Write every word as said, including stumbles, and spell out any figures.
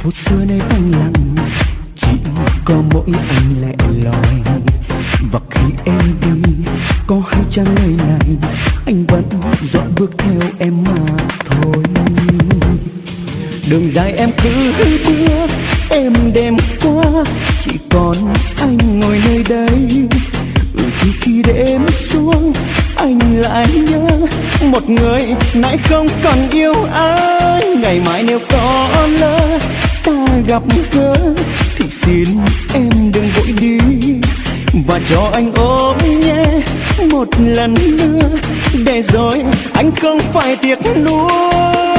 phút xưa nay vắng lặng, chỉ có mỗi anh lẻ loi. Và khi em đi có hay chăng nơi này, anh vẫn dõi bước theo em mà thôi. Đường dài em cứ bước, em đêm qua chỉ còn anh ngồi nơi đây. Ừ thì khi đêm xuống anh lại nhớ một người nay không còn yêu ai. Ngày mai nếu có lỡ ta gặp gỡ thì xin em đừng vội đi, và cho anh ôm nhé một lần nữa để rồi anh không phải tiếc nuối.